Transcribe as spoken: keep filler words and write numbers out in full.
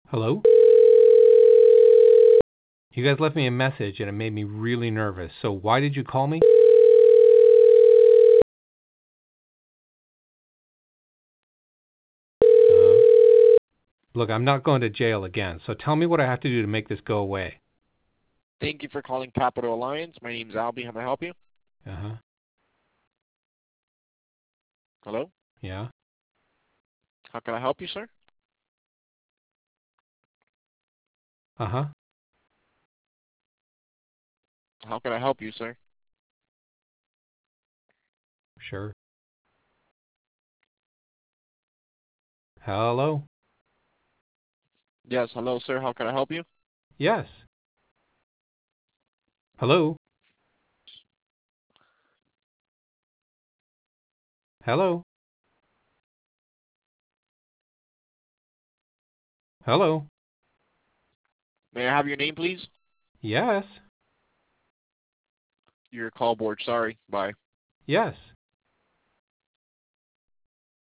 Hello? You guys left me a message and it made me really nervous. So why did you call me? Uh, look, I'm not going to jail again, so tell me what I have to do to make this go away. Thank you for calling Capital Alliance. My name's Albie. How may I help you? Uh-huh. Hello? Yeah? How can I help you, sir? Uh-huh. How can I help you, sir? Sure. Hello? Yes, hello, sir. How can I help you? Yes. Hello? Hello? Hello? May I have your name, please? Yes. Your call board. Sorry. Bye. Yes.